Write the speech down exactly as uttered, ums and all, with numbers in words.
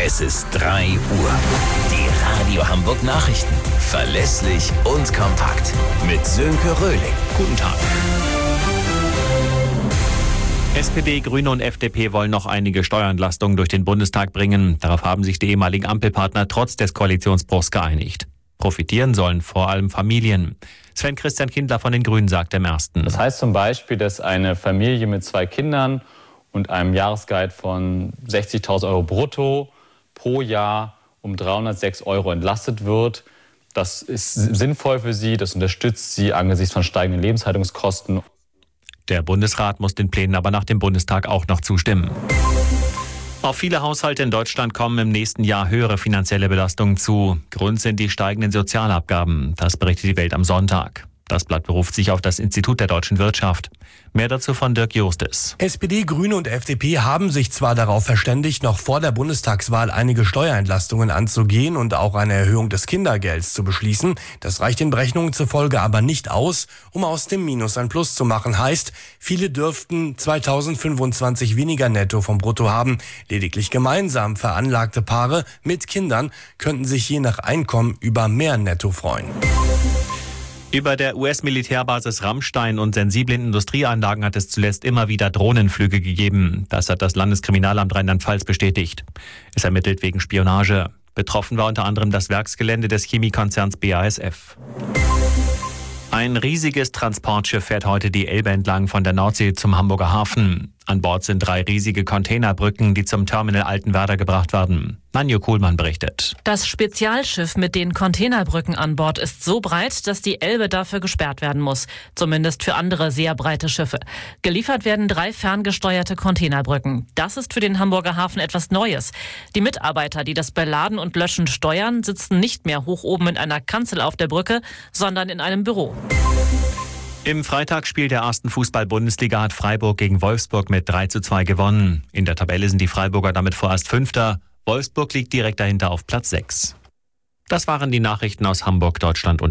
Es ist drei Uhr. Die Radio Hamburg Nachrichten. Verlässlich und kompakt. Mit Sönke Röhling. Guten Tag. S P D, Grüne und F D P wollen noch einige Steuerentlastungen durch den Bundestag bringen. Darauf haben sich die ehemaligen Ampelpartner trotz des Koalitionsbruchs geeinigt. Profitieren sollen vor allem Familien. Sven Christian Kindler von den Grünen sagt im Ersten. Das heißt zum Beispiel, dass eine Familie mit zwei Kindern und einem Jahresgehalt von sechzigtausend Euro brutto pro Jahr um dreihundertsechs Euro entlastet wird. Das ist sinnvoll für sie, das unterstützt sie angesichts von steigenden Lebenshaltungskosten. Der Bundesrat muss den Plänen aber nach dem Bundestag auch noch zustimmen. Auf viele Haushalte in Deutschland kommen im nächsten Jahr höhere finanzielle Belastungen zu. Grund sind die steigenden Sozialabgaben. Das berichtet die Welt am Sonntag. Das Blatt beruft sich auf das Institut der deutschen Wirtschaft. Mehr dazu von Dirk Justis. S P D, Grüne und F D P haben sich zwar darauf verständigt, noch vor der Bundestagswahl einige Steuerentlastungen anzugehen und auch eine Erhöhung des Kindergelds zu beschließen. Das reicht den Berechnungen zufolge aber nicht aus, um aus dem Minus ein Plus zu machen. Heißt, viele dürften zweitausendfünfundzwanzig weniger netto vom Brutto haben. Lediglich gemeinsam veranlagte Paare mit Kindern könnten sich je nach Einkommen über mehr Netto freuen. Über der U S-Militärbasis Ramstein und sensiblen Industrieanlagen hat es zuletzt immer wieder Drohnenflüge gegeben. Das hat das Landeskriminalamt Rheinland-Pfalz bestätigt. Es ermittelt wegen Spionage. Betroffen war unter anderem das Werksgelände des Chemiekonzerns B A S F. Ein riesiges Transportschiff fährt heute die Elbe entlang von der Nordsee zum Hamburger Hafen. An Bord sind drei riesige Containerbrücken, die zum Terminal Altenwerder gebracht werden. Nanjo Kuhlmann berichtet. Das Spezialschiff mit den Containerbrücken an Bord ist so breit, dass die Elbe dafür gesperrt werden muss. Zumindest für andere sehr breite Schiffe. Geliefert werden drei ferngesteuerte Containerbrücken. Das ist für den Hamburger Hafen etwas Neues. Die Mitarbeiter, die das Beladen und Löschen steuern, sitzen nicht mehr hoch oben in einer Kanzel auf der Brücke, sondern in einem Büro. Im Freitagsspiel der ersten Fußball-Bundesliga hat Freiburg gegen Wolfsburg mit drei zu zwei gewonnen. In der Tabelle sind die Freiburger damit vorerst Fünfter. Wolfsburg liegt direkt dahinter auf Platz sechs. Das waren die Nachrichten aus Hamburg, Deutschland und